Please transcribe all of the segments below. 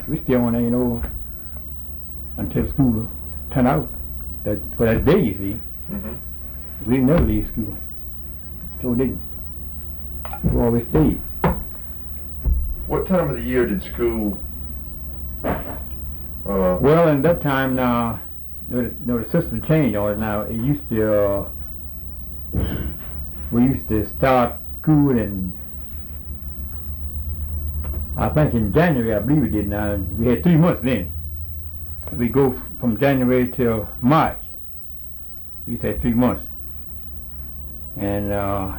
We stay on there, you know, until school turn out. For that day, you see. We didn't never leave school. So we didn't. We always stayed. What time of the year did school? Well, in that time now, the system changed on it now. It used to, we used to start school in, I think in January, I believe we did now. And we had 3 months then. We go from January till March. We used to have 3 months. And,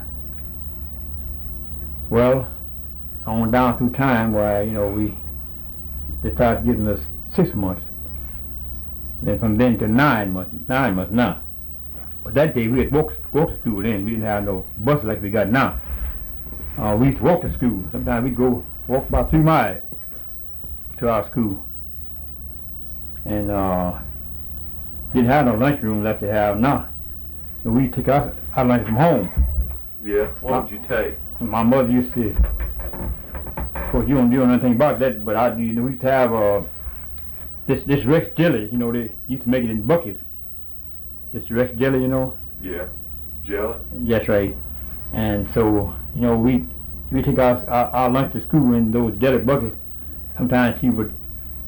well, on down through time where, you know, they started giving us 6 months. Then from then to 9 months now. But that day we had walk to school then. We didn't have no bus like we got now. We used to walk to school. Sometimes we'd go walk about 3 miles to our school. And didn't have no lunchroom like they have now. And we took our lunch from home. Yeah, what would you take? My mother used to, of course you don't know anything about that, but we used to have this Rex jelly, you know, they used to make it in buckets. This Rex jelly, you know. Yeah, jelly? That's right. And so, you know, we take our lunch to school in those jelly buckets. Sometimes she would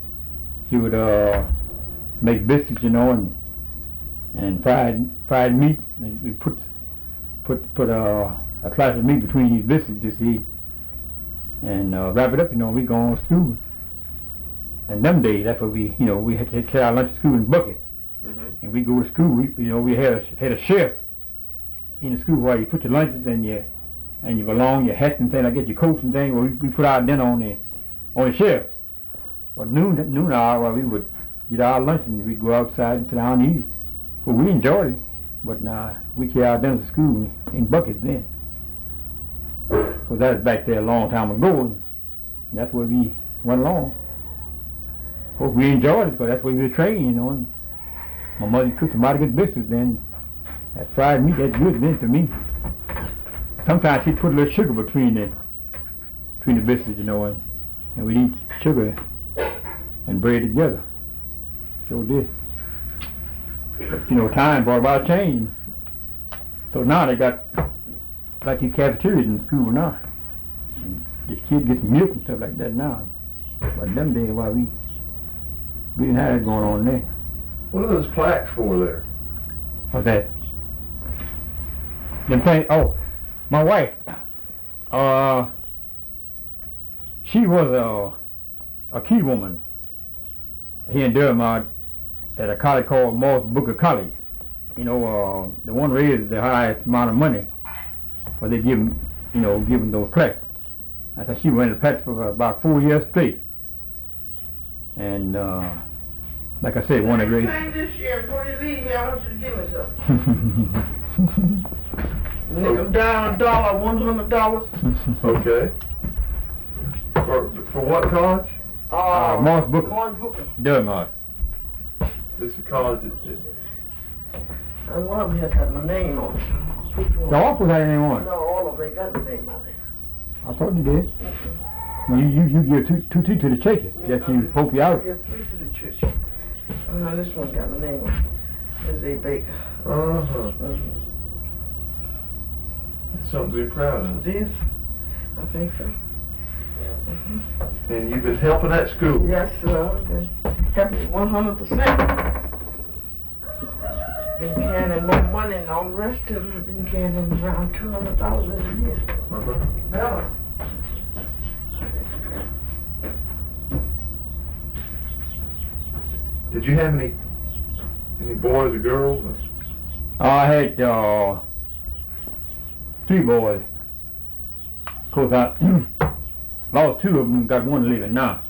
make biscuits, you know, and fried meat, and we put a slice of meat between these biscuits, you see, and wrap it up, you know. We go on to school. And them days, that's what we had to carry our lunch to school in buckets. And we go to school. We had a chef in the school where you put your lunches and your belong, your hats and things like that, your coats and things. Well, we put our dinner on the shelf. Well, noon hour, well, we would get our lunch and we'd go outside and sit down and eat. Well, we enjoyed it, but now we carry our dinner to school in buckets then. Because that was back there a long time ago, and that's where we went along. Well, we enjoyed it because that's where we were trained, you know. And my mother cooked some mighty good biscuits then. That fried meat, that's good then to me. Sometimes she'd put a little sugar between the biscuits, you know, and we'd eat sugar and bread together. Sure did. But, you know, time brought about change. So now they got like these cafeterias in school now. And the kids get some milk and stuff like that now. But them days, why we didn't have that going on there. What are those plaques for there? What's that? Them things, oh, my wife, she was a key woman here in Durham at a college called Morris Booker College. You know, the one raised the highest amount of money where they give them those plaques. I thought she ran the plaques for about 4 years straight. And like I said, one of the great. This year, before you leave here, I want you to give me something. Nickel down $1, $100. Okay. For what college? Morris Booker. Morris Booker. Durham. This is a college that. And one of them has got my name on it. The office had any one? No, all of them ain't got my name on it. I thought you did. Well, you give two to the churches. That you hope you out. I give 3 to the church. This one got my name on it. It's A. Baker. That's something to be proud of. It is? I think so. And you've been helping at school? Yes, sir. Helping 100%. Been carrying more money and all the rest of them have been carrying around $200 a year. Better. Did you have any boys or girls? I had 3 boys. Of course, I lost 2 of them, got one living now.